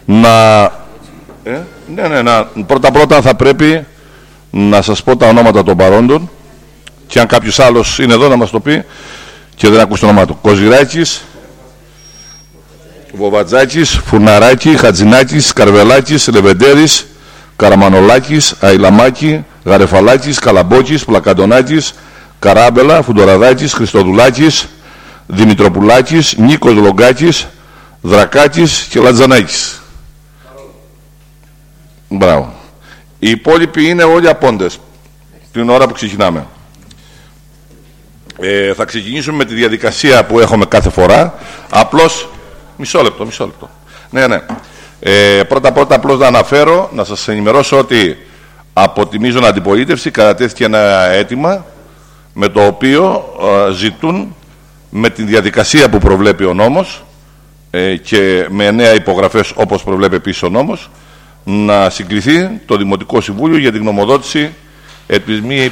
Πρώτα θα πρέπει να σας πω τα ονόματα των παρόντων και αν κάποιος άλλος είναι εδώ να μας το πει και δεν ακούσει το όνομά του. Κοζηράκης, Βοβατζάκης, Φουρναράκη, Χατζινάκης, Καρβελάκης, Λεβεντέρης, Καραμανολάκης, Αϊλαμάκη, Γαρεφαλάκης, Καλαμπόκης, Πλακαντονάκης, Καράμπελα, Φουντοραδάκης, Χριστοδουλάκης, Δημητροπουλάκης, Νίκος Λογκάκης, Δρακάκης και Λατζανάκης. Μπράβο. Οι υπόλοιποι είναι όλοι απόντες την ώρα που ξεκινάμε. Θα ξεκινήσουμε με τη διαδικασία που έχουμε κάθε φορά. Απλώς, μισό λεπτό. Ναι. Πρώτα απλώς να αναφέρω, να σας ενημερώσω ότι από τη μείζωνα αντιπολίτευση κατατέθηκε ένα αίτημα με το οποίο ζητούν με τη διαδικασία που προβλέπει ο νόμος και με 9 υπογραφές όπως προβλέπει επίσης ο νόμος να συγκριθεί το Δημοτικό Συμβούλιο για την γνωμοδότηση επί μη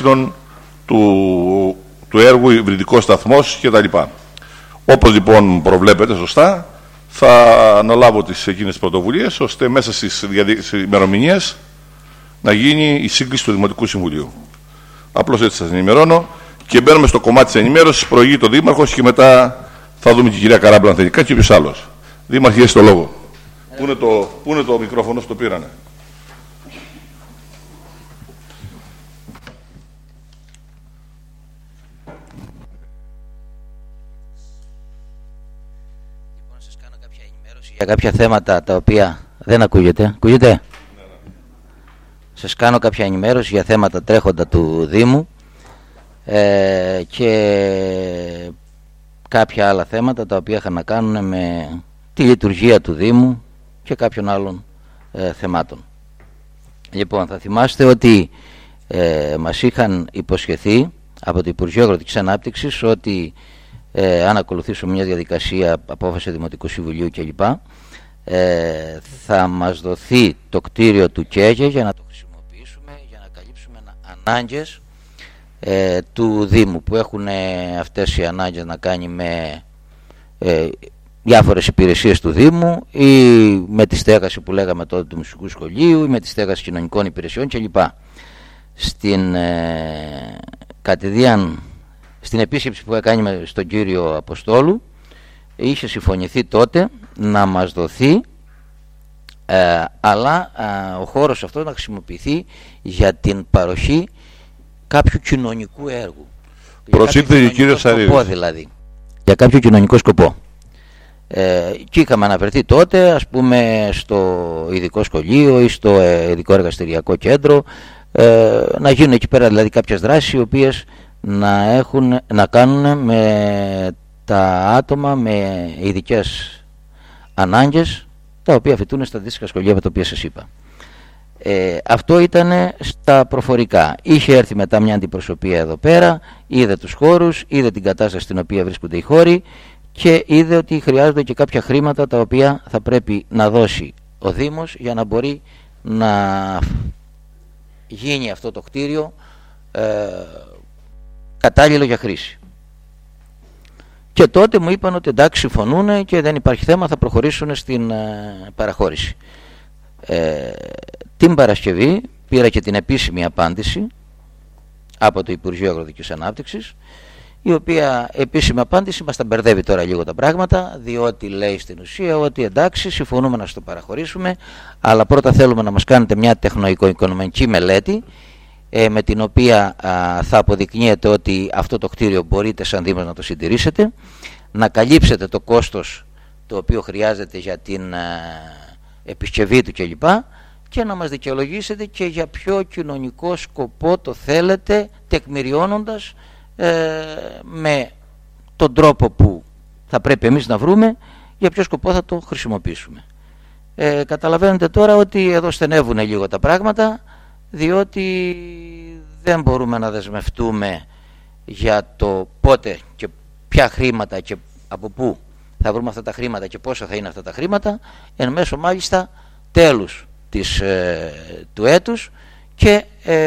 του έργου Υβριδικός Σταθμός κτλ. Όπως λοιπόν προβλέπετε σωστά, θα αναλάβω τις εκείνες πρωτοβουλίες ώστε μέσα στις ημερομηνίες να γίνει η σύγκληση του Δημοτικού Συμβουλίου. Απλώς έτσι σας ενημερώνω και μπαίνουμε στο κομμάτι της ενημέρωσης. Προηγεί το Δήμαρχος και μετά θα δούμε την κυρία Καράμπλα αν θέλει κάτι και ποιος άλλος. Δήμαρχε, έχεις το λόγο. Πού είναι το μικρόφωνο, στο πήρανε? Λοιπόν, σας κάνω κάποια ενημέρωση για κάποια θέματα τα οποία δεν ακούγεται. Ακούγεται? Ναι. Σας κάνω κάποια ενημέρωση για θέματα τρέχοντα του Δήμου και κάποια άλλα θέματα τα οποία είχαν να κάνουν με τη λειτουργία του Δήμου και κάποιων άλλων θεμάτων. Λοιπόν, θα θυμάστε ότι μας είχαν υποσχεθεί από το Υπουργείο Αγροτικής Ανάπτυξης ότι αν ακολουθήσουμε μια διαδικασία απόφαση Δημοτικού Συμβουλίου κλπ, θα μας δοθεί το κτίριο του ΚΕΓΕ για να το χρησιμοποιήσουμε, για να καλύψουμε ανάγκες του Δήμου, που έχουν αυτές οι ανάγκες να κάνει με διάφορες υπηρεσίες του Δήμου ή με τη στέγαση που λέγαμε τότε του μουσικού σχολείου ή με τη στέγαση κοινωνικών υπηρεσιών κλπ. Στην επίσκεψη που έκανε στον κύριο Αποστόλου είχε συμφωνηθεί τότε να μας δοθεί αλλά ο χώρος αυτό να χρησιμοποιηθεί για την παροχή κάποιου κοινωνικού έργου. Προσήλθε ο κύριος Σαρίδης. Δηλαδή, για κάποιο κοινωνικό σκοπό. Και είχαμε αναφερθεί τότε, ας πούμε, στο ειδικό σχολείο ή στο ειδικό εργαστηριακό κέντρο, να γίνουν εκεί πέρα δηλαδή κάποιες δράσεις οι οποίες να κάνουν με τα άτομα με ειδικές ανάγκες, τα οποία φοιτούν στα αντίστοιχα σχολεία με τα οποία σας είπα. Αυτό ήταν στα προφορικά. Είχε έρθει μετά μια αντιπροσωπεία εδώ πέρα, είδε τους χώρους, είδε την κατάσταση στην οποία βρίσκονται οι χώροι και είδε ότι χρειάζονται και κάποια χρήματα τα οποία θα πρέπει να δώσει ο Δήμος για να μπορεί να γίνει αυτό το κτίριο κατάλληλο για χρήση. Και τότε μου είπαν ότι εντάξει, συμφωνούν και δεν υπάρχει θέμα, θα προχωρήσουν στην παραχώρηση. Την Παρασκευή πήρα και την επίσημη απάντηση από το Υπουργείο Αγροτικής Ανάπτυξης, η οποία επίσημη απάντηση μας τα μπερδεύει τώρα λίγο τα πράγματα, διότι λέει στην ουσία ότι εντάξει, συμφωνούμε να στο παραχωρήσουμε, αλλά πρώτα θέλουμε να μας κάνετε μια τεχνοοικονομική μελέτη με την οποία θα αποδεικνύεται ότι αυτό το κτίριο μπορείτε σαν Δήμος να το συντηρήσετε, να καλύψετε το κόστος το οποίο χρειάζεται για την επισκευή του κλπ. Και να μας δικαιολογήσετε και για ποιο κοινωνικό σκοπό το θέλετε, τεκμηριώνοντας με τον τρόπο που θα πρέπει εμείς να βρούμε για ποιο σκοπό θα το χρησιμοποιήσουμε. Καταλαβαίνετε τώρα ότι εδώ στενεύουν λίγο τα πράγματα, διότι δεν μπορούμε να δεσμευτούμε για το πότε και ποια χρήματα και από πού θα βρούμε αυτά τα χρήματα και πόσα θα είναι αυτά τα χρήματα εν μέσω μάλιστα τέλους του έτους και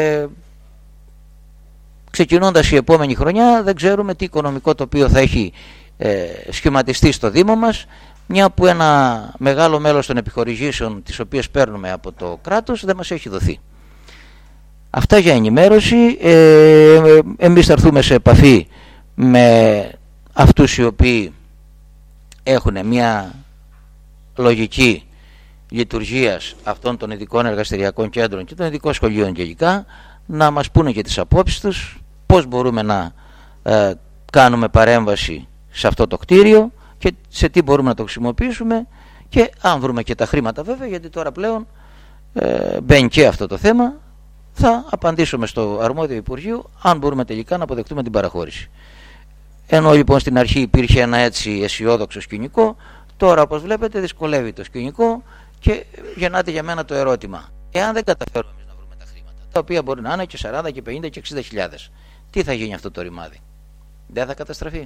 ξεκινώντας η επόμενη χρονιά δεν ξέρουμε τι οικονομικό τοπίο θα έχει σχηματιστεί στο Δήμο μας μια που ένα μεγάλο μέλος των επιχορηγήσεων τις οποίες παίρνουμε από το κράτος δεν μας έχει δοθεί. Αυτά για ενημέρωση. Εμείς θα έρθουμε σε επαφή με αυτούς οι οποίοι έχουν μια λογική λειτουργίας αυτών των ειδικών εργαστηριακών κέντρων και των ειδικών σχολείων γενικά, να μας πούνε και τις απόψεις τους, πώς μπορούμε να κάνουμε παρέμβαση σε αυτό το κτίριο και σε τι μπορούμε να το χρησιμοποιήσουμε, και αν βρούμε και τα χρήματα βέβαια, γιατί τώρα πλέον μπαίνει και αυτό το θέμα, θα απαντήσουμε στο αρμόδιο Υπουργείο αν μπορούμε τελικά να αποδεχτούμε την παραχώρηση. Ενώ λοιπόν στην αρχή υπήρχε ένα έτσι αισιόδοξο σκηνικό, τώρα όπως βλέπετε δυσκολεύει το σκηνικό και γεννάται για μένα το ερώτημα: εάν δεν καταφέρουμε εμείς να βρούμε τα χρήματα, τα οποία μπορεί να είναι και 40 και 50 και 60 χιλιάδες, τι θα γίνει αυτό το ρημάδι? Δεν θα καταστραφεί?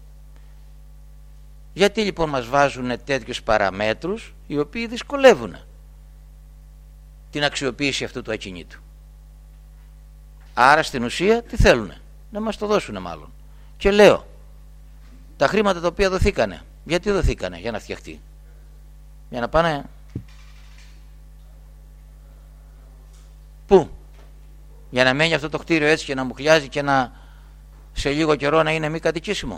Γιατί λοιπόν μας βάζουν τέτοιους παραμέτρους οι οποίοι δυσκολεύουν την αξιοποίηση αυτού του ακινήτου? Άρα στην ουσία τι θέλουνε? Να μας το δώσουνε μάλλον. Και λέω, τα χρήματα τα οποία δοθήκανε, γιατί δοθήκανε? Για να φτιαχτεί? Για να πάνε πού? Για να μένει αυτό το κτίριο έτσι και να μουχλιάζει και να σε λίγο καιρό να είναι μη κατοικήσιμο?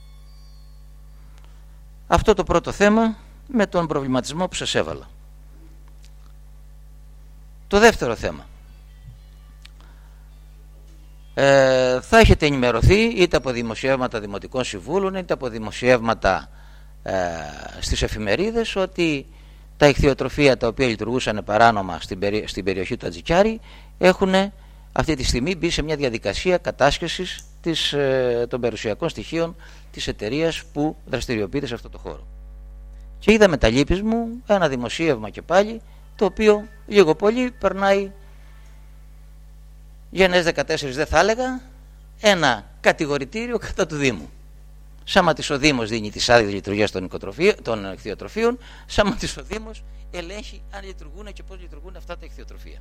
Αυτό το πρώτο θέμα με τον προβληματισμό που σας έβαλα. Το δεύτερο θέμα. Θα έχετε ενημερωθεί είτε από δημοσιεύματα δημοτικών συμβούλων είτε από δημοσιεύματα στις εφημερίδες ότι τα ιχθυοτροφεία τα οποία λειτουργούσαν παράνομα στην περιοχή του Ατζικιάρη έχουν αυτή τη στιγμή μπει σε μια διαδικασία κατάσχεσης των περιουσιακών στοιχείων της εταιρείας που δραστηριοποιείται σε αυτό το χώρο. Και είδα με τα λύπης μου ένα δημοσίευμα και πάλι, το οποίο λίγο πολύ περνάει Γενές 14, δεν θα έλεγα, ένα κατηγορητήριο κατά του Δήμου. Σαν ματις ο Δήμος δίνει τις άδειες λειτουργίας των ιχθυοτροφείων, σαν ματις ο Δήμος ελέγχει αν λειτουργούν και πώς λειτουργούν αυτά τα ιχθυοτροφεία.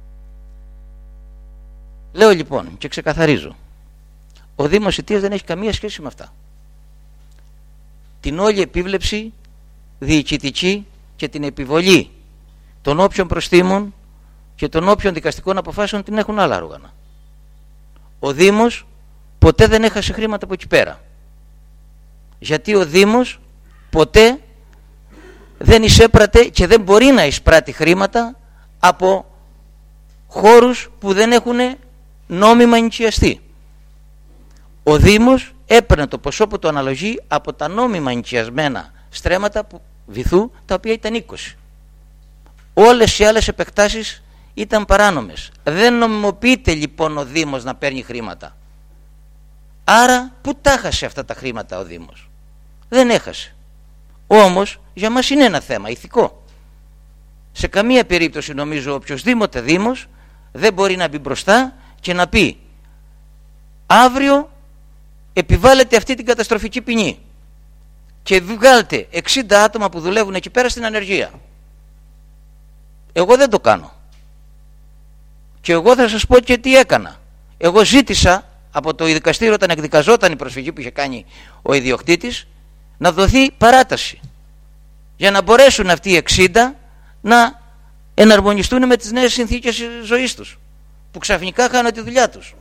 Λέω λοιπόν και ξεκαθαρίζω, ο Δήμος Ιτίας δεν έχει καμία σχέση με αυτά. Την όλη επίβλεψη διοικητική και την επιβολή των όποιων προστίμων και των όποιων δικαστικών αποφάσεων την έχουν άλλα όργανα. Ο Δήμος ποτέ δεν έχασε χρήματα από εκεί πέρα. Γιατί ο Δήμος ποτέ δεν εισέπρατε και δεν μπορεί να εισπράττει χρήματα από χώρους που δεν έχουν νόμιμα ενοικιαστεί. Ο Δήμος έπαιρνε το ποσό που το αναλογεί από τα νόμιμα ενοικιασμένα στρέμματα βυθού, τα οποία ήταν 20. Όλες οι άλλες επεκτάσεις ήταν παράνομες. Δεν νομιμοποιείται λοιπόν ο Δήμος να παίρνει χρήματα. Άρα πού τα έχασε αυτά τα χρήματα ο Δήμος? Δεν έχασε. Όμως για μας είναι ένα θέμα ηθικό. Σε καμία περίπτωση νομίζω οποιοσδήποτε Δήμος δεν μπορεί να μπει μπροστά και να πει αύριο επιβάλλεται αυτή την καταστροφική ποινή και βγάλετε 60 άτομα που δουλεύουν εκεί πέρα στην ανεργία. Εγώ δεν το κάνω. Και εγώ θα σας πω και τι έκανα. Εγώ ζήτησα από το δικαστήριο, όταν εκδικαζόταν η προσφυγή που είχε κάνει ο ιδιοκτήτης, να δοθεί παράταση για να μπορέσουν αυτοί οι 60 να εναρμονιστούν με τις νέες συνθήκες ζωής τους, που ξαφνικά χάνουν τη δουλειά τους.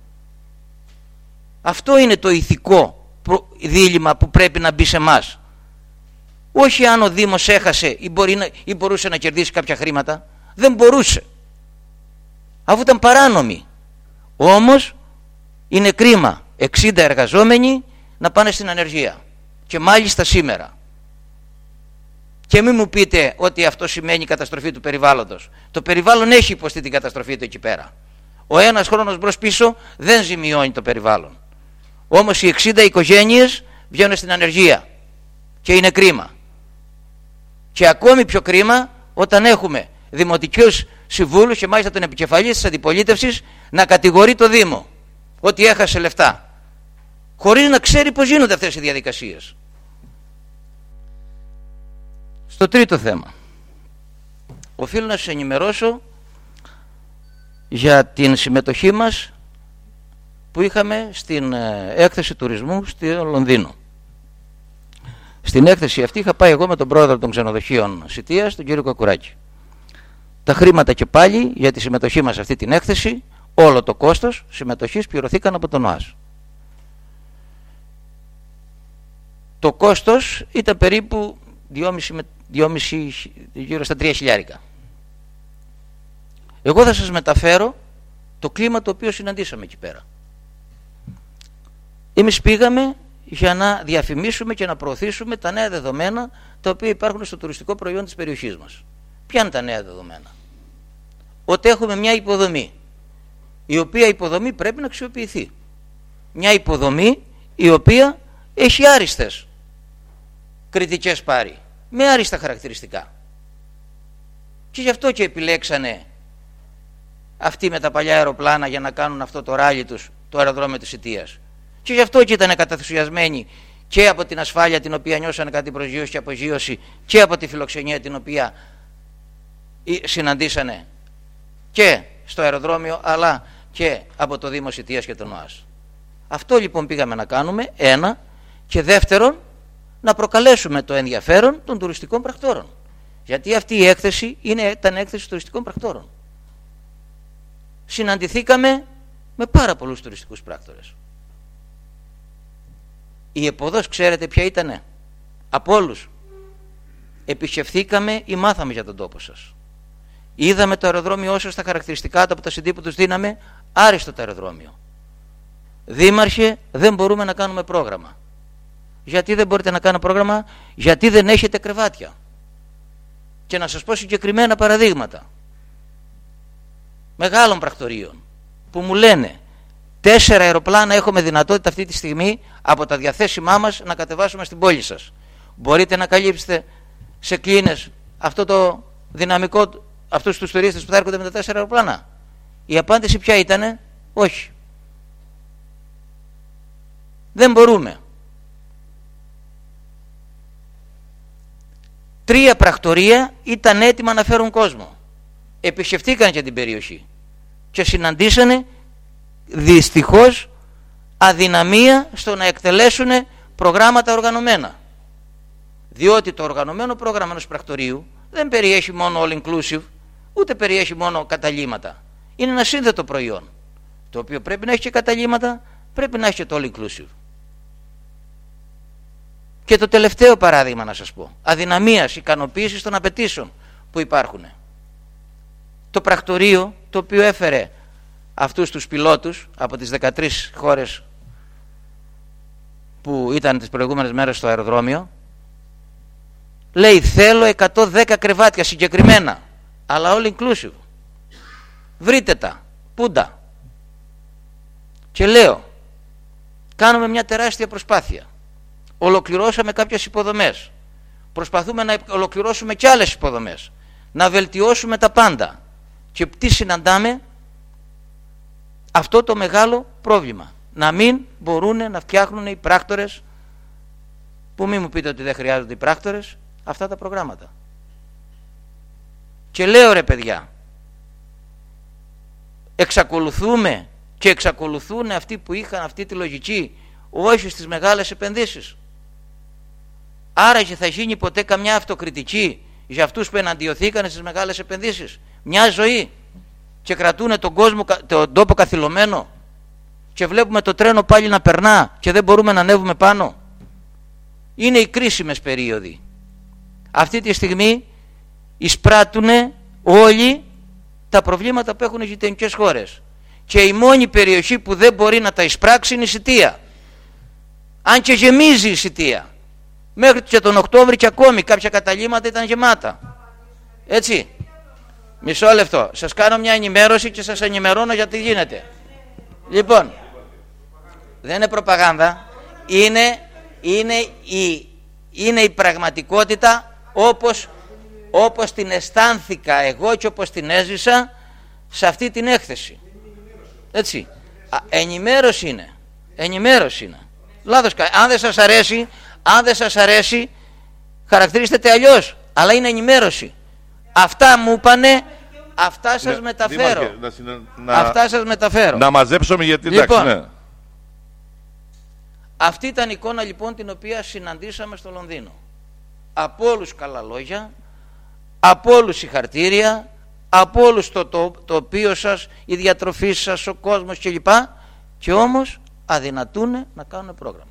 Αυτό είναι το ηθικό δίλημμα που πρέπει να μπει σε εμάς. Όχι αν ο Δήμος έχασε ή μπορούσε να κερδίσει κάποια χρήματα. Δεν μπορούσε, αφού ήταν παράνομη. Όμως είναι κρίμα 60 εργαζόμενοι να πάνε στην ανεργία, και μάλιστα σήμερα. Και μην μου πείτε ότι αυτό σημαίνει καταστροφή του περιβάλλοντος. Το περιβάλλον έχει υποστεί την καταστροφή του εκεί πέρα. Ο ένας χρόνος μπρος πίσω δεν ζημιώνει το περιβάλλον. Όμως οι 60 οικογένειες βγαίνουν στην ανεργία και είναι κρίμα. Και ακόμη πιο κρίμα όταν έχουμε δημοτικούς συμβούλους και μάλιστα τον επικεφαλής της αντιπολίτευσης να κατηγορεί το Δήμο ότι έχασε λεφτά, χωρίς να ξέρει πώς γίνονται αυτές οι διαδικασίες. Στο τρίτο θέμα, οφείλω να σας ενημερώσω για την συμμετοχή μας που είχαμε στην έκθεση τουρισμού στο Λονδίνο. Στην έκθεση αυτή είχα πάει εγώ με τον πρόεδρο των ξενοδοχείων Σιτίας, τον κύριο Κακουράκη. Τα χρήματα και πάλι για τη συμμετοχή μας σε αυτή την έκθεση, όλο το κόστος συμμετοχής πληρωθήκαν από τον ΟΑΣ. Το κόστος ήταν περίπου 2,5 γύρω στα 3 χιλιάρικα. Εγώ θα σας μεταφέρω το κλίμα το οποίο συναντήσαμε εκεί πέρα. Εμείς πήγαμε για να διαφημίσουμε και να προωθήσουμε τα νέα δεδομένα τα οποία υπάρχουν στο τουριστικό προϊόν της περιοχής μας. Ποια είναι τα νέα δεδομένα? Ότι έχουμε μια υποδομή, η οποία υποδομή πρέπει να αξιοποιηθεί. Μια υποδομή η οποία έχει άριστες κριτικές πάρει, με άριστα χαρακτηριστικά. Και γι' αυτό και επιλέξανε αυτοί με τα παλιά αεροπλάνα για να κάνουν αυτό το ράλι τους, το αεροδρόμιο της Σιτίας. Και γι' αυτό και ήταν καταθουσιασμένοι και από την ασφάλεια την οποία νιώσανε κατά την προσγείωση και απογείωση και από τη φιλοξενία την οποία συναντήσανε και στο αεροδρόμιο αλλά και από το Δήμο Σιτίας και τον ΟΑΣ. Αυτό λοιπόν πήγαμε να κάνουμε, ένα, και δεύτερον να προκαλέσουμε το ενδιαφέρον των τουριστικών πρακτόρων. Γιατί αυτή η έκθεση ήταν έκθεση τουριστικών πρακτόρων. Συναντηθήκαμε με πάρα πολλούς τουριστικούς πράκτορες. Η εποδός ξέρετε ποια ήτανε? Από όλους. Επισκεφθήκαμε ή μάθαμε για τον τόπο σας. Είδαμε το αεροδρόμιο όσο στα χαρακτηριστικά του από τα CD που τους δίναμε, άριστο το αεροδρόμιο. Δήμαρχε, δεν μπορούμε να κάνουμε πρόγραμμα. Γιατί δεν μπορείτε να κάνετε πρόγραμμα? Γιατί δεν έχετε κρεβάτια. Και να σας πω συγκεκριμένα παραδείγματα μεγάλων πρακτορείων που μου λένε 4 αεροπλάνα έχουμε δυνατότητα αυτή τη στιγμή από τα διαθέσιμά μας να κατεβάσουμε στην πόλη σας. Μπορείτε να καλύψετε σε κλίνες αυτό το δυναμικό, αυτούς τους τουρίστες που θα έρχονται με τα 4 αεροπλάνα? Η απάντηση ποια ήτανε? Όχι. Δεν μπορούμε. 3 πρακτορεία ήταν έτοιμα να φέρουν κόσμο. Επισκεφτήκαν και την περιοχή και συναντήσανε δυστυχώς αδυναμία στο να εκτελέσουν προγράμματα οργανωμένα. Διότι το οργανωμένο πρόγραμμα ενός πρακτορείου δεν περιέχει μόνο all inclusive, ούτε περιέχει μόνο καταλύματα. Είναι ένα σύνδετο προϊόν, το οποίο πρέπει να έχει και καταλύματα, πρέπει να έχει και το all inclusive. Και το τελευταίο παράδειγμα να σας πω, αδυναμίας ικανοποίησης των απαιτήσεων που υπάρχουν. Το πρακτορείο το οποίο έφερε αυτούς τους πιλότους από τις 13 χώρες που ήταν τις προηγούμενες μέρες στο αεροδρόμιο, λέει θέλω 110 κρεβάτια συγκεκριμένα, αλλά all inclusive. Βρείτε τα, πούντα. Και λέω, κάνουμε μια τεράστια προσπάθεια. Ολοκληρώσαμε κάποιες υποδομές. Προσπαθούμε να ολοκληρώσουμε και άλλες υποδομές. Να βελτιώσουμε τα πάντα. Και τι συναντάμε? Αυτό το μεγάλο πρόβλημα. Να μην μπορούν να φτιάχνουν οι πράκτορες, που μην μου πείτε ότι δεν χρειάζονται οι πράκτορες, αυτά τα προγράμματα. Και λέω ρε παιδιά, εξακολουθούμε και εξακολουθούν αυτοί που είχαν αυτή τη λογική όχι στις μεγάλες επενδύσεις. Άραγε θα γίνει ποτέ καμιά αυτοκριτική για αυτούς που εναντιωθήκαν στις μεγάλες επενδύσεις? Μια ζωή και κρατούν τον κόσμο, τον τόπο καθυλωμένο, και βλέπουμε το τρένο πάλι να περνά και δεν μπορούμε να ανέβουμε πάνω. Είναι οι κρίσιμες περίοδοι. Αυτή τη στιγμή εισπράττουν όλοι τα προβλήματα που έχουν οι γειτονικές χώρες. Και η μόνη περιοχή που δεν μπορεί να τα εισπράξει είναι η Σιτία. Αν και γεμίζει η Σιτία. Μέχρι και τον Οκτώβρη και ακόμη κάποια καταλύματα ήταν γεμάτα. Έτσι. Μισό λεπτό. Σας κάνω μια ενημέρωση και σας ενημερώνω γιατί γίνεται. Λοιπόν, δεν είναι προπαγάνδα. Είναι η πραγματικότητα όπως την αισθάνθηκα εγώ και όπως την έζησα σε αυτή την έκθεση. Έτσι. Ενημέρωση είναι. Ενημέρωση είναι. Λάθος. Αν δεν σας αρέσει, χαρακτηρίζετε αλλιώς. Αλλά είναι ενημέρωση. Αυτά μου είπανε, αυτά σας μεταφέρω. Αυτά σας μεταφέρω. Να μαζέψουμε γιατί λοιπόν, εντάξει, ναι. Αυτή ήταν η εικόνα λοιπόν την οποία συναντήσαμε στο Λονδίνο. Από όλους καλά λόγια, από όλους συγχαρτήρια, από όλους το τοπίο σας, η διατροφή σας, ο κόσμος κλπ. Και όμως αδυνατούν να κάνουν πρόγραμμα.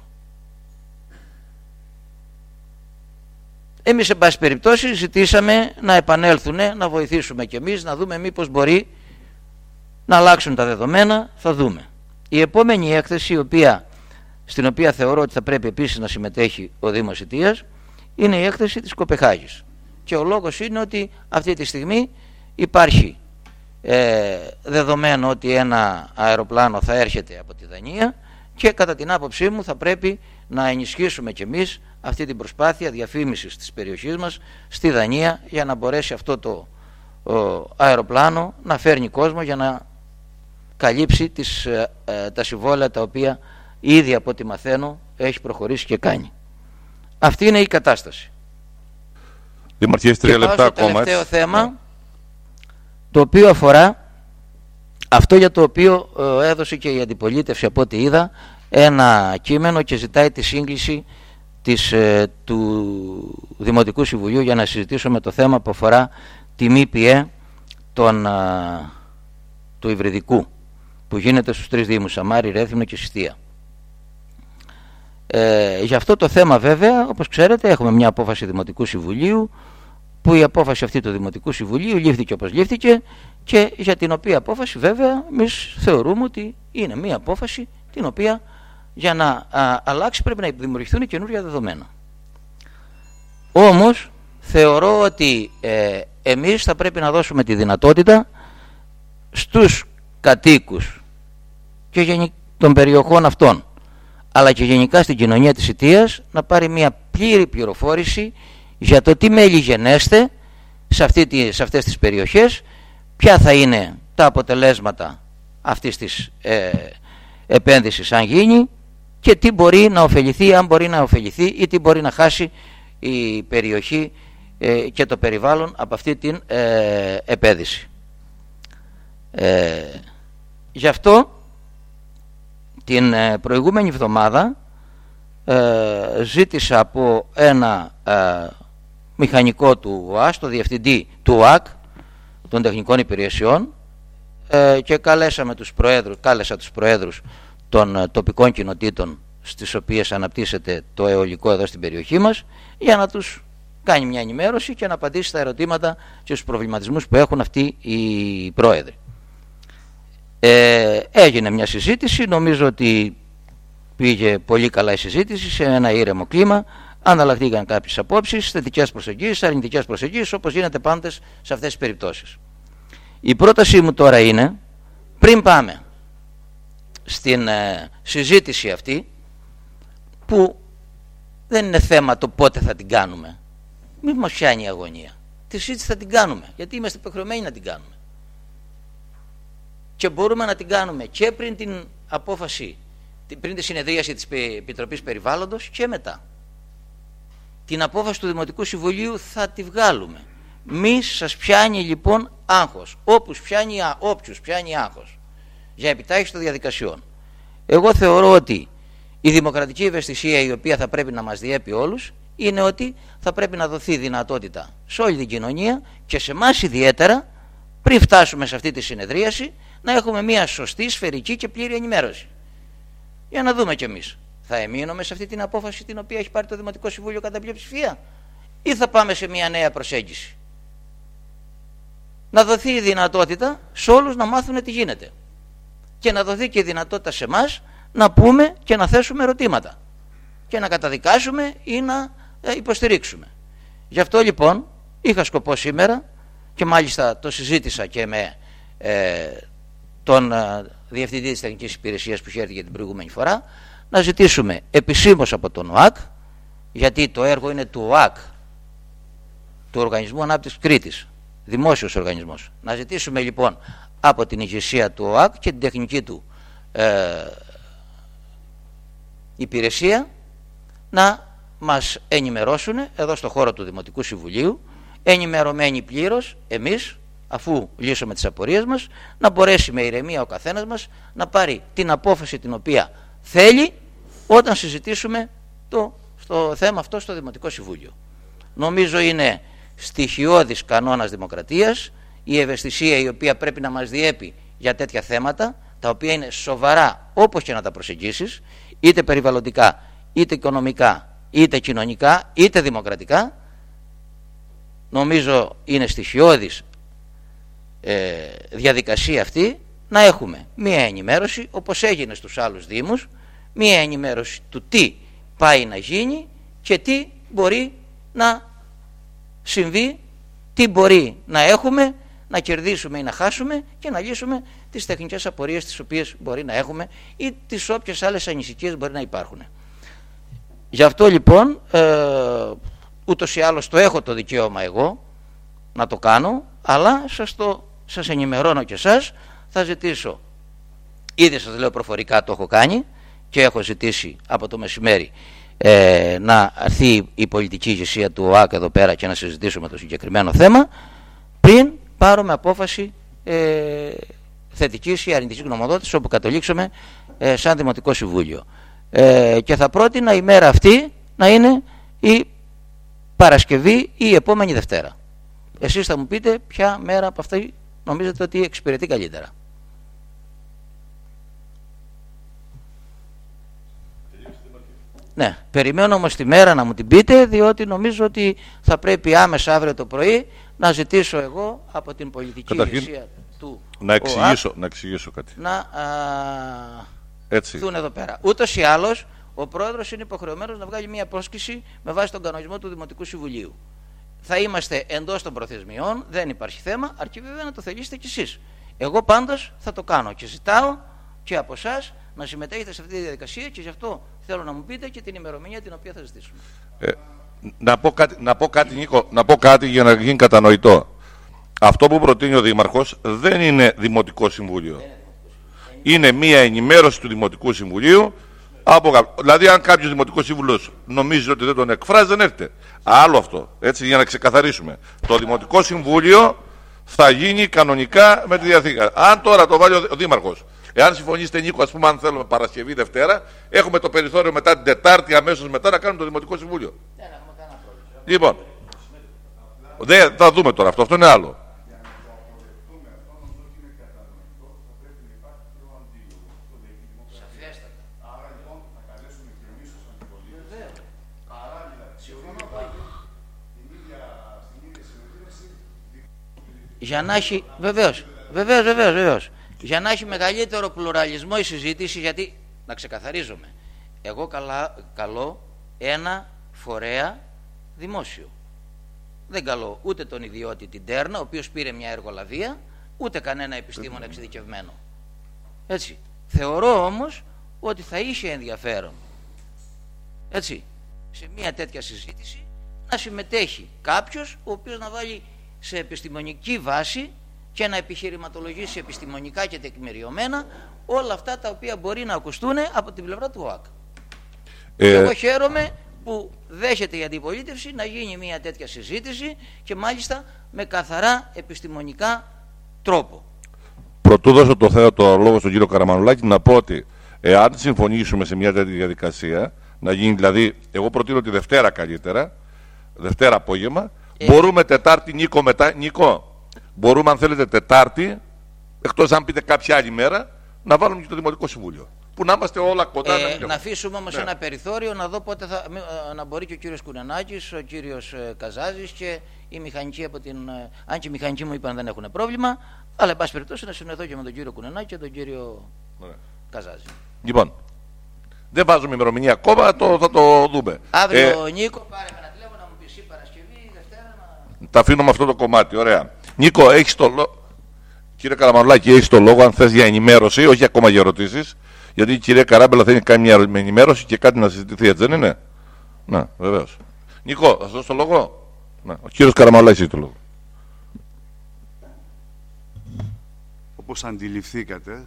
Εμείς, εν πάση περιπτώσει, ζητήσαμε να επανέλθουν, να βοηθήσουμε κι εμείς, να δούμε μήπως μπορεί να αλλάξουν τα δεδομένα. Θα δούμε. Η επόμενη έκθεση, στην οποία θεωρώ ότι θα πρέπει επίσης να συμμετέχει ο Δήμος Ιτίας, είναι η έκθεση της Κοπεχάγης. Και ο λόγος είναι ότι αυτή τη στιγμή υπάρχει δεδομένο ότι ένα αεροπλάνο θα έρχεται από τη Δανία και κατά την άποψή μου θα πρέπει να ενισχύσουμε κι εμείς αυτή την προσπάθεια διαφήμισης της περιοχής μας στη Δανία, για να μπορέσει αυτό το αεροπλάνο να φέρνει κόσμο για να καλύψει τα συμβόλαια τα οποία ήδη από ό,τι μαθαίνω έχει προχωρήσει και κάνει. Αυτή είναι η κατάσταση. Δημαρχίες, 3 λεπτά ακόμα. Το τελευταίο θέμα, το οποίο αφορά αυτό για το οποίο έδωσε και η αντιπολίτευση, από ό,τι είδα, ένα κείμενο και ζητάει τη σύγκληση του Δημοτικού Συμβουλίου για να συζητήσουμε το θέμα που αφορά τη ΜΠΕ του υβριδικού που γίνεται στους 3 Δήμους, Σαμάρι, Ρέθυμνο και Συστία. Για αυτό το θέμα βέβαια, όπως ξέρετε, έχουμε μια απόφαση Δημοτικού Συμβουλίου, που η απόφαση αυτή του Δημοτικού Συμβουλίου λήφθηκε όπως λήφθηκε και για την οποία απόφαση βέβαια εμείς θεωρούμε ότι είναι μια απόφαση την οποία για να αλλάξει πρέπει να δημιουργηθούν καινούργια δεδομένα. Όμως θεωρώ ότι εμείς θα πρέπει να δώσουμε τη δυνατότητα στους κατοίκους και των περιοχών αυτών, αλλά και γενικά στην κοινωνία της Ιτίας, να πάρει μια πλήρη πληροφόρηση για το τι μέλη γενέστε σε αυτές τις περιοχές, ποια θα είναι τα αποτελέσματα αυτής της επένδυσης αν γίνει και τι μπορεί να ωφεληθεί, αν μπορεί να ωφεληθεί, ή τι μπορεί να χάσει η περιοχή και το περιβάλλον από αυτή την επένδυση. Γι' αυτό την προηγούμενη εβδομάδα ζήτησα από ένα μηχανικό του ΟΑΣ, το διευθυντή του ΟΑΚ των τεχνικών υπηρεσιών, και κάλεσα τους προέδρους των τοπικών κοινοτήτων στις οποίες αναπτύσσεται το αιωλικό εδώ στην περιοχή μας, για να τους κάνει μια ενημέρωση και να απαντήσει στα ερωτήματα και στους προβληματισμούς που έχουν αυτοί οι πρόεδροι. Έγινε μια συζήτηση, νομίζω ότι πήγε πολύ καλά η συζήτηση, σε ένα ήρεμο κλίμα, αναλλαχθήκαν κάποιες απόψεις, θετικές προσεγγίσεις, αρνητικές προσεγγίσεις, όπως γίνεται πάντα σε αυτές τις περιπτώσεις. Η πρότασή μου τώρα είναι, πριν πάμε στην συζήτηση αυτή, που δεν είναι θέμα το πότε θα την κάνουμε, μην μας πιάνει η αγωνία, τη συζήτηση θα την κάνουμε, γιατί είμαστε υποχρεωμένοι να την κάνουμε. Και μπορούμε να την κάνουμε και πριν την απόφαση, πριν τη συνεδρίαση της Επιτροπής Περιβάλλοντος και μετά. Την απόφαση του Δημοτικού Συμβουλίου θα τη βγάλουμε. Μη σας πιάνει λοιπόν άγχος, όποιους πιάνει άγχος για επιτάχυνση των διαδικασιών. Εγώ θεωρώ ότι η δημοκρατική ευαισθησία, η οποία θα πρέπει να μας διέπει όλους, είναι ότι θα πρέπει να δοθεί δυνατότητα σε όλη την κοινωνία και σε εμάς ιδιαίτερα, πριν φτάσουμε σε αυτή τη συνεδρίαση, να έχουμε μια σωστή, σφαιρική και πλήρη ενημέρωση. Για να δούμε κι εμείς, θα εμείνουμε σε αυτή την απόφαση την οποία έχει πάρει το Δημοτικό Συμβούλιο κατά πλειοψηφία, ή θα πάμε σε μια νέα προσέγγιση. Να δοθεί η δυνατότητα σε όλους να μάθουν τι γίνεται και να δοθεί και η δυνατότητα σε εμάς να πούμε και να θέσουμε ερωτήματα και να καταδικάσουμε ή να υποστηρίξουμε. Γι' αυτό λοιπόν είχα σκοπό σήμερα, και μάλιστα το συζήτησα και με τον Διευθυντή της Τεχνικής Υπηρεσίας που χαίρεται την προηγούμενη φορά, να ζητήσουμε επισήμως από τον ΟΑΚ, γιατί το έργο είναι του ΟΑΚ, του Οργανισμού Ανάπτυξης Κρήτης, δημόσιος οργανισμός, να ζητήσουμε λοιπόν από την ηγεσία του ΟΑΚ και την τεχνική του υπηρεσία να μας ενημερώσουν εδώ στο χώρο του Δημοτικού Συμβουλίου, ενημερωμένοι πλήρως εμείς, αφού λύσουμε τις απορίες μας, να μπορέσει με ηρεμία ο καθένας μας να πάρει την απόφαση την οποία θέλει, όταν συζητήσουμε στο θέμα αυτό στο Δημοτικό Συμβούλιο. Νομίζω είναι στοιχειώδης κανόνας δημοκρατίας η ευαισθησία η οποία πρέπει να μας διέπει για τέτοια θέματα, τα οποία είναι σοβαρά όπως και να τα προσεγγίσεις, είτε περιβαλλοντικά, είτε οικονομικά, είτε κοινωνικά, είτε δημοκρατικά. Νομίζω είναι στοιχειώδης διαδικασία αυτή να έχουμε μία ενημέρωση, όπως έγινε στους άλλους Δήμους, μία ενημέρωση του τι πάει να γίνει και τι μπορεί να συμβεί, τι μπορεί να έχουμε, να κερδίσουμε ή να χάσουμε και να λύσουμε τις τεχνικές απορίες τις οποίες μπορεί να έχουμε ή τις όποιες άλλες ανησυχίες μπορεί να υπάρχουν. Γι' αυτό λοιπόν ούτως ή άλλως το έχω το δικαίωμα εγώ να το κάνω, αλλά σας ενημερώνω και εσάς. Θα ζητήσω, ήδη σας λέω προφορικά το έχω κάνει και έχω ζητήσει από το μεσημέρι να έρθει η πολιτική ηγεσία του ΟΑΚ εδώ πέρα και να συζητήσουμε το συγκεκριμένο θέμα πριν πάρουμε απόφαση θετικής ή αρνητικής γνωμοδότησης όπου κατολίξουμε σαν Δημοτικό Συμβούλιο. Και θα πρότεινα η μέρα αυτή να είναι η Παρασκευή ή η επόμενη Δευτέρα. Εσείς θα μου πείτε ποια μέρα από αυτή νομίζετε ότι εξυπηρετεί καλύτερα. Ναι, περιμένω όμως τη μέρα να μου την πείτε, διότι νομίζω ότι θα πρέπει άμεσα αύριο το πρωί να ζητήσω εγώ από την πολιτική ηγεσία του ΟΑΚ να εξηγήσω κάτι. Να έρθουν εδώ πέρα. Ούτως ή άλλως, ο πρόεδρος είναι υποχρεωμένος να βγάλει μια πρόσκληση με βάση τον κανονισμό του Δημοτικού Συμβουλίου. Θα είμαστε εντός των προθεσμιών, δεν υπάρχει θέμα, αρκεί βέβαια να το θελήσετε κι εσείς. Εγώ πάντως θα το κάνω και ζητάω και από εσάς να συμμετέχετε σε αυτή τη διαδικασία και γι' αυτό θέλω να μου πείτε και την ημερομηνία την οποία θα ζητήσουμε. Να πω κάτι για να γίνει κατανοητό. Αυτό που προτείνει ο Δήμαρχος δεν είναι Δημοτικό Συμβούλιο. Είναι μία ενημέρωση του Δημοτικού Συμβουλίου. Δηλαδή, αν κάποιος Δημοτικός Σύμβουλος νομίζει ότι δεν τον εκφράζει, δεν έρχεται. Άλλο αυτό. Έτσι, για να ξεκαθαρίσουμε. Το Δημοτικό Συμβούλιο θα γίνει κανονικά με τη διαθήκη. Αν τώρα το βάλει ο Δήμαρχος, εάν συμφωνήσετε, Νίκο, ας πούμε, αν θέλουμε Παρασκευή, Δευτέρα, έχουμε το περιθώριο μετά την Τετάρτη, αμέσως μετά, να κάνουμε το Δημοτικό Συμβούλιο. Λοιπόν, θα δούμε τώρα αυτό. Αυτό είναι άλλο. Για να έχει, βεβαίως, για να έχει μεγαλύτερο πλουραλισμό η συζήτηση, γιατί, να ξεκαθαρίζομαι, εγώ καλώ ένα φορέα δημόσιο. Δεν καλώ ούτε τον ιδιώτη την Τέρνα, ο οποίος πήρε μια εργολαβία, ούτε κανένα επιστήμονα εξειδικευμένο. Έτσι. Θεωρώ όμως ότι θα είχε ενδιαφέρον, έτσι, σε μια τέτοια συζήτηση να συμμετέχει κάποιος ο οποίος να βάλει σε επιστημονική βάση και να επιχειρηματολογήσει επιστημονικά και τεκμηριωμένα όλα αυτά τα οποία μπορεί να ακουστούν από την πλευρά του ΟΑΚ. Εγώ χαίρομαι που δέχεται η αντιπολίτευση να γίνει μια τέτοια συζήτηση και μάλιστα με καθαρά επιστημονικά τρόπο. Πρωτού δώσω το λόγο στον κύριο Καραμανουλάκη, να πω ότι εάν συμφωνήσουμε σε μια τέτοια διαδικασία, να γίνει δηλαδή, εγώ προτείνω τη Δευτέρα καλύτερα, Δευτέρα απόγευμα, μπορούμε Τετάρτη, Νίκο, μετά. Νίκο, μπορούμε αν θέλετε Τετάρτη, εκτός αν πείτε κάποια άλλη μέρα, να βάλουμε και το Δημοτικό Συμβούλιο. Που να είμαστε όλα κοντά. Να αφήσουμε όμως ένα περιθώριο να δω πότε να μπορεί και ο κύριος Κουνενάκης, ο κύριος Καζάζης και η μηχανική από την. Αν και οι μηχανικοί μου είπαν δεν έχουν πρόβλημα, αλλά εν πάση περιπτώσει να συνεχθώ και με τον κύριο Κουνενάκη και τον κύριο Καζάζη. Λοιπόν, δεν βάζουμε ημερομηνία ακόμα, θα το δούμε. Αύριο, Νίκο, πάρε με ένα τηλέφωνο να μου πει Παρασκευή, Δευτέρα. Τα αφήνουμε αυτό το κομμάτι, ωραία. Νίκο, έχεις το λόγο. Κύριε Καραμανουλάκη, έχεις το λόγο αν θες για ενημέρωση, όχι ακόμα για ερωτήσεις. Γιατί η κυρία Καράμπελα θέλει να κάνει μια ενημέρωση και κάτι να συζητηθεί, έτσι δεν είναι? Να, βεβαίως. Νίκο, θα σου δώσω το λόγο. Να, ο κύριος Καραμανουλάκης έχει το λόγο. Όπως αντιληφθήκατε,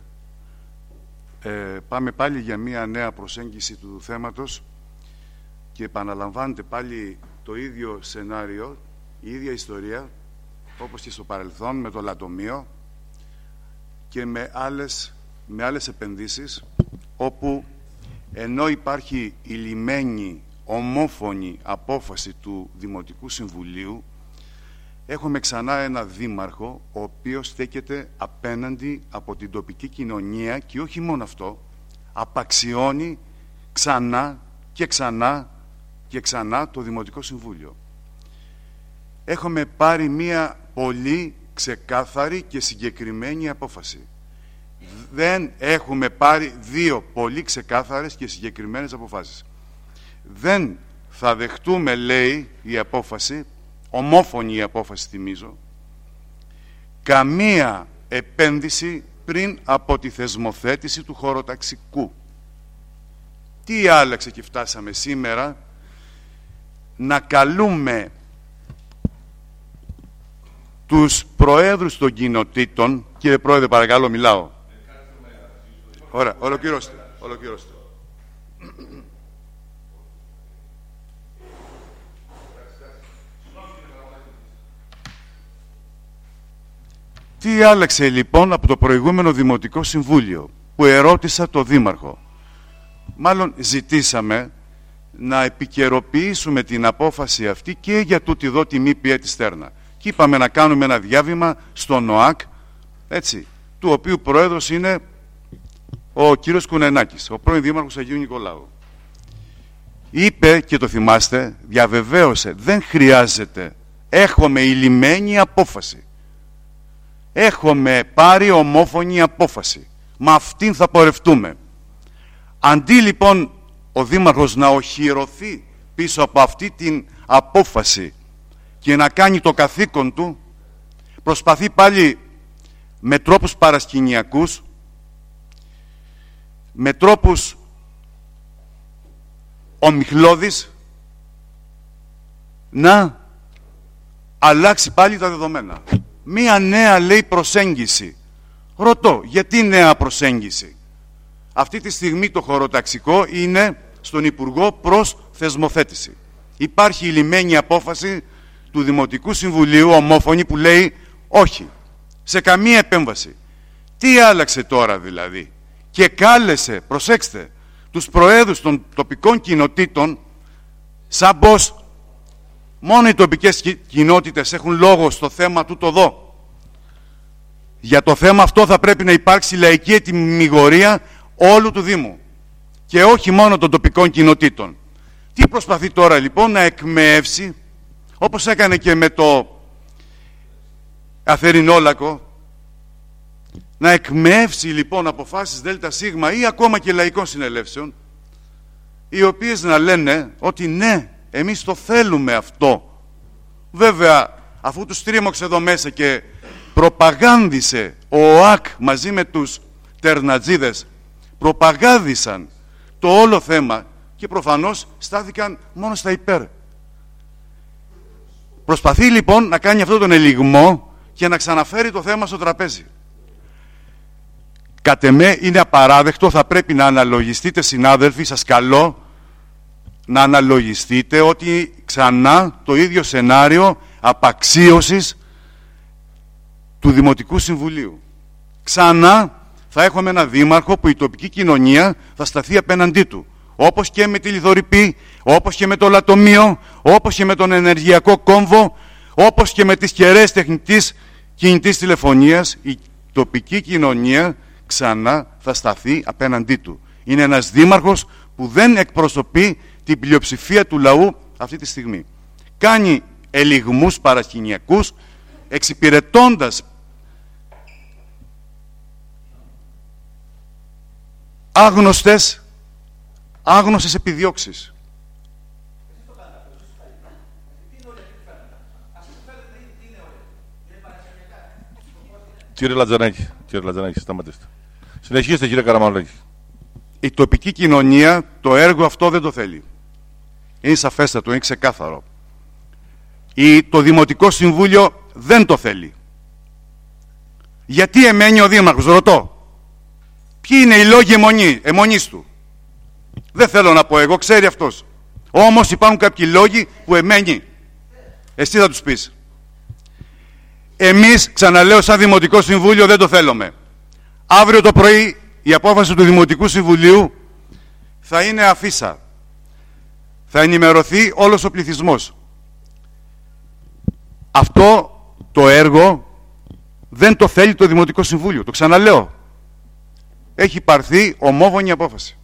πάμε πάλι για μια νέα προσέγγιση του θέματος και επαναλαμβάνεται πάλι το ίδιο σενάριο, η ίδια ιστορία, όπως και στο παρελθόν με το λατομείο και με άλλες επενδύσεις, όπου ενώ υπάρχει η λυμμένη ομόφωνη απόφαση του Δημοτικού Συμβουλίου, έχουμε ξανά ένα δήμαρχο ο οποίος στέκεται απέναντι από την τοπική κοινωνία και όχι μόνο αυτό, απαξιώνει ξανά και ξανά και ξανά το Δημοτικό Συμβούλιο. Έχουμε πάρει μία πολύ ξεκάθαρη και συγκεκριμένη απόφαση. Δεν έχουμε πάρει δύο πολύ ξεκάθαρες και συγκεκριμένες αποφάσεις. Δεν θα δεχτούμε, λέει η απόφαση, ομόφωνη η απόφαση θυμίζω, καμία επένδυση πριν από τη θεσμοθέτηση του χωροταξικού. Τι άλλαξε και φτάσαμε σήμερα να καλούμε τους προέδρους των κοινοτήτων. Κύριε Πρόεδρε, παρακαλώ, μιλάω. Ωραία, ολοκληρώστε. Τι άλλαξε λοιπόν από το προηγούμενο Δημοτικό Συμβούλιο που ερώτησα το Δήμαρχο? Μάλλον ζητήσαμε να επικαιροποιήσουμε την απόφαση αυτή και για τούτη εδώ τη μη πιέτη στέρνα. Και είπαμε να κάνουμε ένα διάβημα στον ΟΑΚ, έτσι, του οποίου πρόεδρος είναι ο κύριος Κουνενάκης, ο πρώην Δήμαρχος Αγίου Νικολάου. Είπε, και το θυμάστε, διαβεβαίωσε, δεν χρειάζεται, έχουμε ηλυμένη απόφαση. Έχουμε πάρει ομόφωνη απόφαση. Με αυτήν θα πορευτούμε. Αντί λοιπόν ο Δήμαρχος να οχυρωθεί πίσω από αυτή την απόφαση και να κάνει το καθήκον του, προσπαθεί πάλι με τρόπους παρασκηνιακούς, με τρόπους ομιχλώδεις, να αλλάξει πάλι τα δεδομένα. Μία νέα, λέει, προσέγγιση. Ρωτώ, γιατί νέα προσέγγιση? Αυτή τη στιγμή το χωροταξικό είναι στον Υπουργό προς θεσμοθέτηση. Υπάρχει η λυμμένη απόφαση του Δημοτικού Συμβουλίου, ομόφωνη, που λέει όχι σε καμία επέμβαση. Τι άλλαξε τώρα δηλαδή? Και κάλεσε, προσέξτε, τους προέδρους των τοπικών κοινοτήτων, σαν πως μόνο οι τοπικές κοινότητες έχουν λόγο στο θέμα τούτο εδώ. Για το θέμα αυτό θα πρέπει να υπάρξει λαϊκή ετυμηγορία όλου του Δήμου και όχι μόνο των τοπικών κοινοτήτων. Τι προσπαθεί τώρα λοιπόν? Να εκμεύσει, όπως έκανε και με το Αθερινόλακο, να εκμεύσει λοιπόν αποφάσεις ΔΣ ή ακόμα και λαϊκών συνελεύσεων, οι οποίες να λένε ότι ναι, εμείς το θέλουμε αυτό. Βέβαια, αφού τους τρίμωξε εδώ μέσα και προπαγάνδισε ο ΟΑΚ μαζί με τους τερνατζίδες, προπαγάνδισαν το όλο θέμα και προφανώς στάθηκαν μόνο στα υπέρ. Προσπαθεί λοιπόν να κάνει αυτόν τον ελιγμό και να ξαναφέρει το θέμα στο τραπέζι. Κατ' εμέ είναι απαράδεκτο, θα πρέπει να αναλογιστείτε, συνάδελφοι, σας καλώ να αναλογιστείτε ότι ξανά το ίδιο σενάριο απαξίωσης του Δημοτικού Συμβουλίου. Ξανά θα έχουμε ένα δήμαρχο που η τοπική κοινωνία θα σταθεί απέναντί του. Όπως και με τη Λιθορυπή, όπως και με το Λατομείο, όπως και με τον ενεργειακό κόμβο, όπως και με τις κεραίες τεχνητής κινητής τηλεφωνίας, η τοπική κοινωνία ξανά θα σταθεί απέναντί του. Είναι ένας δήμαρχος που δεν εκπροσωπεί την πλειοψηφία του λαού αυτή τη στιγμή. Κάνει ελιγμούς παρασκηνιακούς, εξυπηρετώντας άγνωστες επιδιώξεις. Κύριε Λατζανάκη, σταματήστε. Συνεχίστε, κύριε Καραμανλάκη. Η τοπική κοινωνία το έργο αυτό δεν το θέλει. Είναι σαφέστατο, είναι ξεκάθαρο. Το Δημοτικό Συμβούλιο δεν το θέλει. Γιατί εμένει ο Δήμαρχος, ρωτώ. Ποιοι είναι οι λόγοι αιμονής του? Δεν θέλω να πω εγώ, ξέρει αυτός. Όμως υπάρχουν κάποιοι λόγοι που εμένει. Εσύ θα τους πεις. Εμείς, ξαναλέω, σαν Δημοτικό Συμβούλιο δεν το θέλουμε. Αύριο το πρωί η απόφαση του Δημοτικού Συμβουλίου θα είναι αφίσα. Θα ενημερωθεί όλος ο πληθυσμός. Αυτό το έργο δεν το θέλει το Δημοτικό Συμβούλιο. Το ξαναλέω. Έχει πάρθει ομόφωνη απόφαση.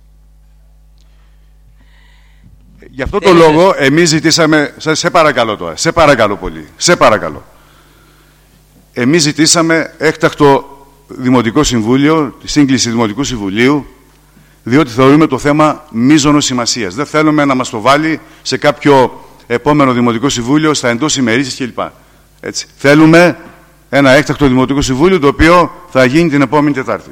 Γι' αυτό το λόγο εμείς ζητήσαμε... Σε παρακαλώ τώρα. Σε παρακαλώ πολύ. Σε παρακαλώ. Εμείς ζητήσαμε έκτακτο Δημοτικό Συμβούλιο, τη σύγκληση Δημοτικού Συμβουλίου, διότι θεωρούμε το θέμα μείζωνος σημασίας. Δεν θέλουμε να μας το βάλει σε κάποιο επόμενο Δημοτικό Συμβούλιο, στα εντός ημερήσεις κλπ. Έτσι. Θέλουμε ένα έκτακτο Δημοτικό Συμβούλιο, το οποίο θα γίνει την επόμενη Τετάρτη.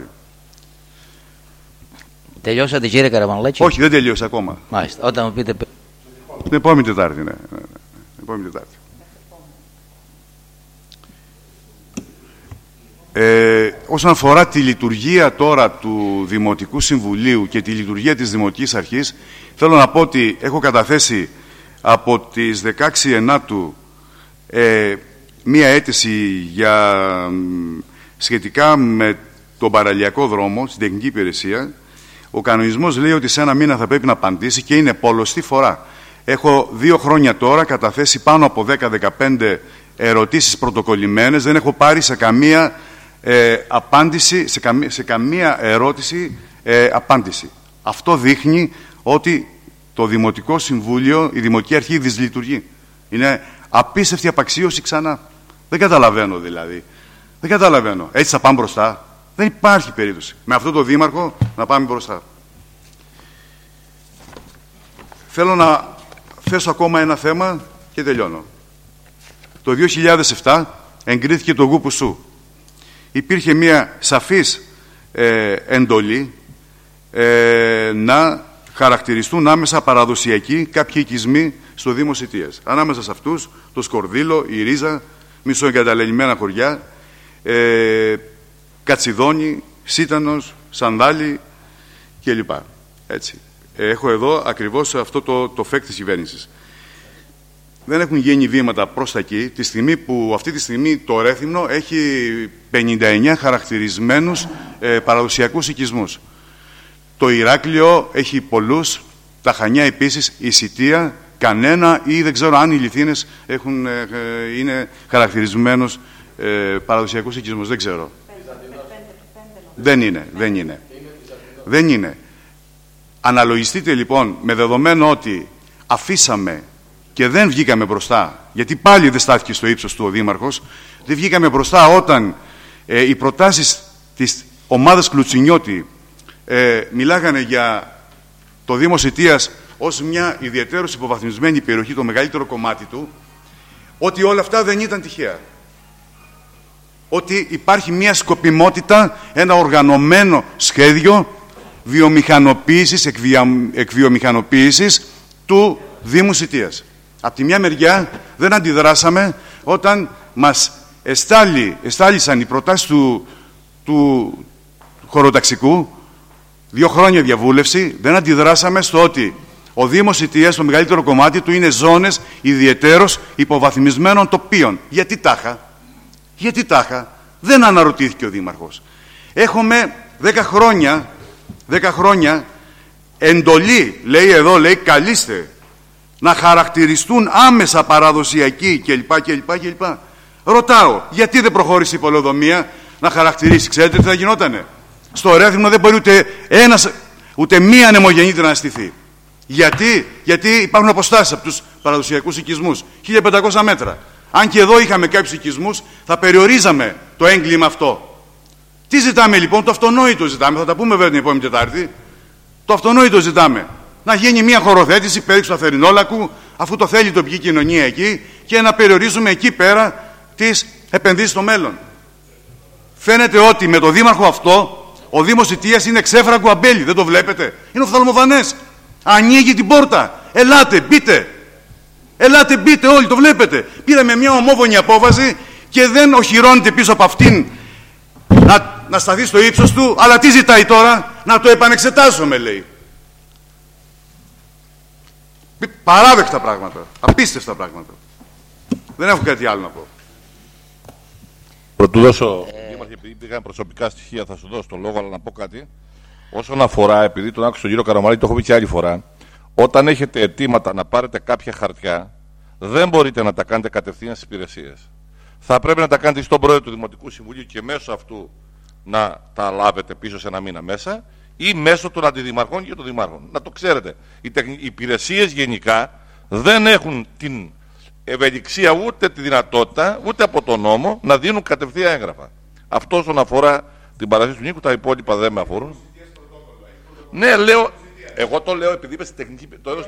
Τελειώσατε, κύριε Καραμανλάκη? Όχι, δεν τελείωσε ακόμα. Μάλιστα. Όταν μου πείτε... Την επόμενη Τετάρτη, ναι. Την επόμενη Τετάρτη. Όσον αφορά τη λειτουργία τώρα του Δημοτικού Συμβουλίου και τη λειτουργία της Δημοτικής Αρχής, θέλω να πω ότι έχω καταθέσει από τις 16 Ενάτου μία αίτηση σχετικά με τον παραλιακό δρόμο στην τεχνική υπηρεσία. Ο κανονισμός λέει ότι σε ένα μήνα θα πρέπει να απαντήσει και είναι πολλωστή φορά. Έχω 2 χρόνια τώρα καταθέσει πάνω από 10-15 ερωτήσεις πρωτοκολλημένες, δεν έχω πάρει σε καμία απάντηση, σε καμία ερώτηση απάντηση. Αυτό δείχνει ότι το Δημοτικό Συμβούλιο, η Δημοτική Αρχή δυσλειτουργεί. Είναι απίστευτη απαξίωση ξανά. Δεν καταλαβαίνω δηλαδή. Δεν καταλαβαίνω. Έτσι θα πάμε μπροστά? Δεν υπάρχει περίπτωση με αυτό το Δήμαρχο να πάμε μπροστά. Θέλω να θέσω ακόμα ένα θέμα και τελειώνω. Το 2007 εγκρίθηκε το ΓΟΥΠΟΥΣΟΥ. Υπήρχε μια σαφής εντολή να χαρακτηριστούν άμεσα παραδοσιακοί κάποιοι οικισμοί στο Δήμο Σιτίας. Ανάμεσα σε αυτούς το Σκορδίλο, η Ρίζα, μισοεγκαταλελειμμένα χωριά, Κατσιδόνη, Σίτανος, Σανδάλη κλπ. Έτσι. Έχω εδώ ακριβώς αυτό το φεκ της κυβέρνησης. Δεν έχουν γίνει βήματα προς τα εκεί, τη στιγμή που αυτή τη στιγμή το Ρέθυμνο έχει 59 χαρακτηρισμένους παραδοσιακούς οικισμούς. Το Ηράκλειο έχει πολλούς, τα Χανιά επίσης, η Σιτία, κανένα, ή δεν ξέρω αν οι Λιθίνες είναι χαρακτηρισμένους παραδοσιακούς οικισμούς. Δεν ξέρω. Δεν είναι. Αναλογιστείτε λοιπόν, με δεδομένο ότι αφήσαμε και δεν βγήκαμε μπροστά, γιατί πάλι δεν στάθηκε στο ύψος του ο Δήμαρχος, δεν βγήκαμε μπροστά όταν οι προτάσεις της ομάδας Κλουτσινιώτη μιλάγανε για το Δήμο Σιτίας ως μια ιδιαίτερως υποβαθμισμένη περιοχή, το μεγαλύτερο κομμάτι του, ότι όλα αυτά δεν ήταν τυχαία. Ότι υπάρχει μια σκοπιμότητα, ένα οργανωμένο σχέδιο βιομηχανοποίησης, εκβιομηχανοποίησης του Δήμου Σιτίας. Από τη μια μεριά δεν αντιδράσαμε όταν μας εστάλησαν οι προτάσεις του χωροταξικού, 2 χρόνια διαβούλευση, δεν αντιδράσαμε στο ότι ο Δήμος Σιτίας, το μεγαλύτερο κομμάτι του, είναι ζώνες ιδιαιτέρως υποβαθμισμένων τοπίων. Γιατί τάχα, δεν αναρωτήθηκε ο Δήμαρχος. Έχουμε 10 χρόνια εντολή, λέει καλείστε να χαρακτηριστούν άμεσα παραδοσιακοί κλπ. Ρωτάω, γιατί δεν προχώρησε η πολεοδομία να χαρακτηρίσει? Ξέρετε τι θα γινότανε? Στο Ρέθυμνο δεν μπορεί ούτε μία ανεμογεννήτρια να στηθεί. Γιατί υπάρχουν αποστάσεις από τους παραδοσιακούς οικισμούς, 1500 μέτρα. Αν και εδώ είχαμε κάποιους οικισμούς, θα περιορίζαμε το έγκλημα αυτό. Τι ζητάμε λοιπόν? Το αυτονόητο ζητάμε. Θα τα πούμε βέβαια την επόμενη Τετάρτη. Το αυτονόητο ζητάμε. Να γίνει μια χωροθέτηση περί του Αφερινόλακου, αφού το θέλει η τοπική κοινωνία εκεί, και να περιορίζουμε εκεί πέρα τις επενδύσεις στο μέλλον. Φαίνεται ότι με το Δήμαρχο αυτό, ο Δήμος Σιτίας είναι ξέφραγκο αμπέλι. Δεν το βλέπετε? Είναι οφθαλμοφανές. Ανοίγει την πόρτα. Ελάτε, μπείτε όλοι, το βλέπετε. Πήραμε μια ομόφωνη απόφαση και δεν οχυρώνεται πίσω από αυτήν να σταθεί στο ύψος του, αλλά τι ζητάει τώρα? Να το επανεξετάσουμε, λέει. Παράδεκτα πράγματα, απίστευτα πράγματα. Δεν έχω κάτι άλλο να πω. Πρωτού δώσω, Δήμαρχε, επειδή πήγαν προσωπικά στοιχεία, θα σου δώσω το λόγο, αλλά να πω κάτι. Όσον αφορά, επειδή τον άκουσα τον κύριο Καραμαλή, το έχω πει και άλλη φορά, όταν έχετε αιτήματα να πάρετε κάποια χαρτιά, δεν μπορείτε να τα κάνετε κατευθείαν στις υπηρεσίες. Θα πρέπει να τα κάνετε στον πρόεδρο του Δημοτικού Συμβουλίου και μέσω αυτού να τα λάβετε πίσω σε ένα μήνα μέσα, ή μέσω των αντιδημαρχών και των δημάρχων. Να το ξέρετε. Οι υπηρεσίες γενικά δεν έχουν την ευελιξία ούτε τη δυνατότητα, ούτε από τον νόμο, να δίνουν κατευθείαν έγγραφα. Αυτό όσον αφορά την παραδείγμα του Νίκου, τα υπόλοιπα δεν με αφορούν. Ναι, λέω, εγώ το λέω επειδή είπε στην τεχνική.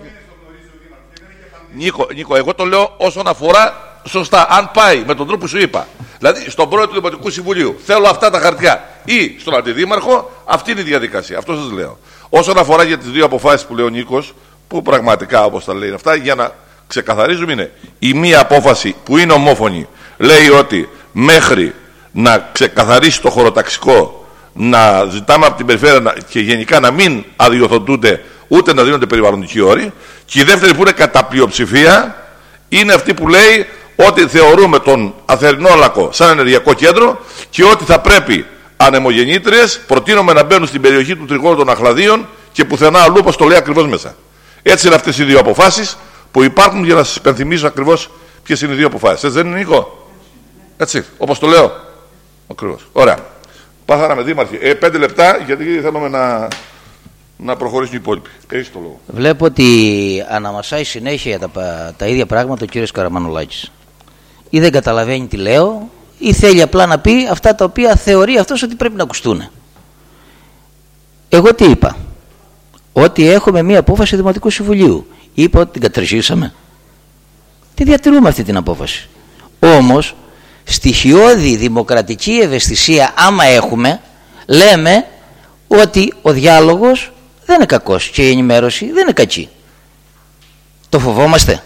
Νίκο, εγώ το λέω όσον αφορά σωστά, αν πάει με τον τρόπο που σου είπα. Δηλαδή, στον πρόεδρο του Δημοτικού Συμβουλίου θέλω αυτά τα χαρτιά, ή στον αντιδήμαρχο, αυτή είναι η διαδικασία. Αυτό σας λέω. Όσον αφορά για τις δύο αποφάσεις που λέει ο Νίκος, που πραγματικά όπως τα λέει αυτά, για να ξεκαθαρίζουμε, είναι η μία απόφαση που είναι ομόφωνη, λέει ότι μέχρι να ξεκαθαρίσει το χωροταξικό, να ζητάμε από την περιφέρεια και γενικά να μην αδειοθετούνται ούτε να δίνονται περιβαλλοντικοί όροι. Και η δεύτερη που είναι κατά πλειοψηφία είναι αυτή που λέει ότι θεωρούμε τον Αθερινόλακο σαν ενεργειακό κέντρο και ότι θα πρέπει ανεμογεννήτριες προτείνουμε να μπαίνουν στην περιοχή του τριγώνου των Αχλαδίων και πουθενά αλλού, όπως το λέει ακριβώς μέσα. Έτσι είναι αυτές οι δύο αποφάσεις που υπάρχουν, για να σας υπενθυμίσω ακριβώς ποιες είναι οι δύο αποφάσεις. Έτσι δεν είναι, Νίκο? Έτσι, όπως το λέω. Ακριβώς. Ωραία. Πάθαμε δήμαρχοι. 5 λεπτά, γιατί θέλουμε να προχωρήσουν οι υπόλοιποι. Έχεις το λόγο. Βλέπω ότι αναμασάει συνέχεια τα ίδια πράγματα ο κύριος Καραμανολάκης. Ή δεν καταλαβαίνει τι λέω, ή θέλει απλά να πει αυτά τα οποία θεωρεί αυτός ότι πρέπει να ακουστούν. Εγώ τι είπα? Ότι έχουμε μία απόφαση Δημοτικού Συμβουλίου. Είπα ότι την κατριγίσαμε. Τη διατηρούμε αυτή την απόφαση. Όμως, στοιχειώδη δημοκρατική ευαισθησία, άμα έχουμε, λέμε ότι ο διάλογος δεν είναι κακός και η ενημέρωση δεν είναι κακή. Το φοβόμαστε?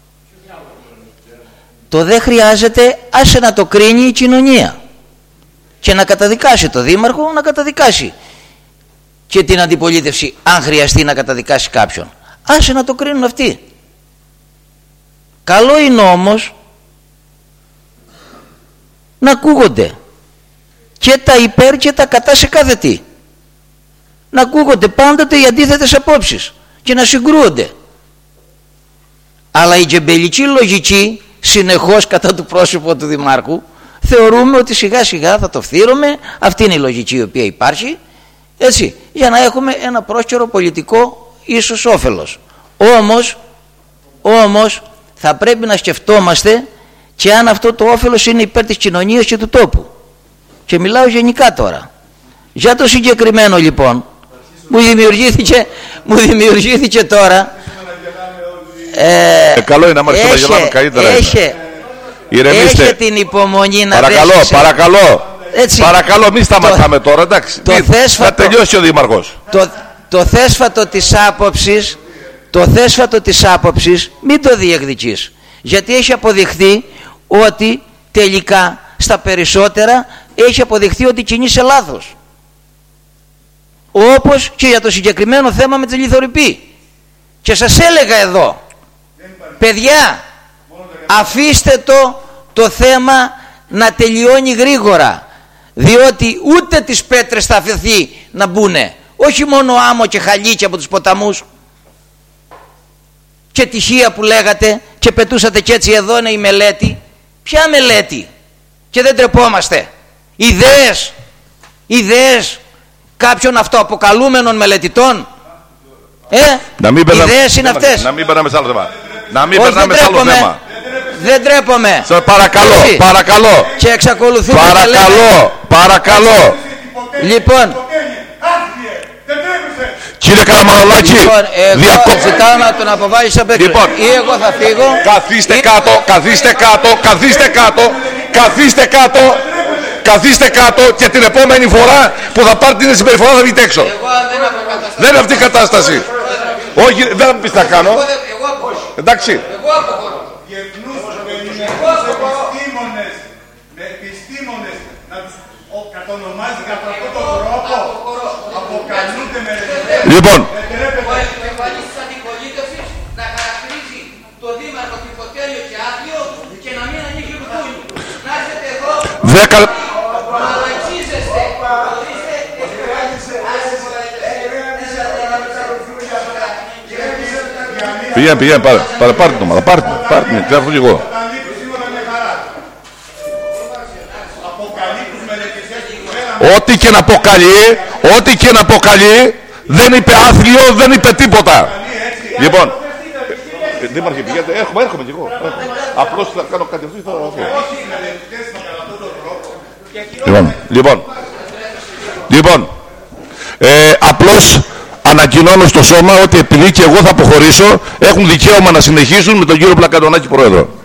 Το δεν χρειάζεται, άσε να το κρίνει η κοινωνία και να καταδικάσει το δήμαρχο, να καταδικάσει και την αντιπολίτευση, αν χρειαστεί να καταδικάσει κάποιον. Άσε να το κρίνουν αυτοί. Καλό είναι όμως να ακούγονται και τα υπέρ και τα κατά σε κάθε τι. Να ακούγονται πάντοτε οι αντίθετες απόψεις και να συγκρούονται. Αλλά η τζεμπελική λογική, συνεχώς κατά του πρόσωπου του δημάρχου, θεωρούμε ότι σιγά σιγά θα το φθείρουμε. Αυτή είναι η λογική η οποία υπάρχει, έτσι, για να έχουμε ένα πρόσκαιρο πολιτικό ίσως όφελος. Όμως θα πρέπει να σκεφτόμαστε και αν αυτό το όφελος είναι υπέρ της κοινωνίας και του τόπου. Και μιλάω γενικά τώρα. Για το συγκεκριμένο λοιπόν μου δημιουργήθηκε τώρα. Καλό είναι να μας γελάμε καλύτερα. Έχει την υπομονή να Παρακαλώ, μην σταματάμε τώρα, εντάξει. Θα τελειώσει ο δήμαρχος. Το θέσφατο της άποψης μην το διεκδικείς, γιατί έχει αποδειχθεί ότι τελικά στα περισσότερα έχει αποδειχθεί ότι κινείσαι λάθος. Όπως και για το συγκεκριμένο θέμα με τη λιθορυπή. Και σας έλεγα εδώ, παιδιά, αφήστε το θέμα να τελειώνει γρήγορα, διότι ούτε τις πέτρες θα αφαιθεί να μπουνε, όχι μόνο άμμο και χαλίκια από τους ποταμούς και τυχεία που λέγατε και πετούσατε και έτσι. Εδώ είναι η μελέτη. Ποια μελέτη? Και δεν τρεπόμαστε. Ιδέες κάποιων αυτοαποκαλούμενων μελετητών. Ιδέες είναι αυτές. Να μην περνάμε σε άλλο θέμα. Δεν τρέπομαι. Παρακαλώ. Και εξακολουθούμε. Παρακαλώ. Λοιπόν, κύριε Καραμανολάκη, ζητάω να τον αποβάλεις απ' έξω. Ή εγώ θα φύγω. Καθίστε κάτω και την επόμενη φορά που θα πάρετε την συμπεριφορά θα βγείτε έξω. Δεν είναι αυτή η κατάσταση. Όχι, δεν θα μου πεις τι θα κάνω. Εντάξει. Επιστήμονες να τους κατονομάζει κατά αυτόν τον τρόπο, αποκαλούνται με ρεζιλές. Λοιπόν, ο επικεφαλής της αντιπολίτευσης να χαρακτηρίζει το δήμαρχο Τυφωτέλειο και άδειο και να μην ανοίγει λουκούνι. Να έρθετε εδώ, μαλακίζεστε, Πήγαινε, πάρε την ομάδα, πάρε την, θα έρθω κι εγώ. Ό,τι και να αποκαλεί, δεν είπε άθλιο, δεν είπε τίποτα. Λοιπόν, Δήμαρχε, πηγαίνετε, έρχομαι κι εγώ. Απλώς θα κάνω κάτι αυτό ή θα... Λοιπόν, απλώς ανακοινώνω στο σώμα ότι επειδή και εγώ θα αποχωρήσω, έχουν δικαίωμα να συνεχίσουν με τον κύριο Πλακαντονάκη πρόεδρο.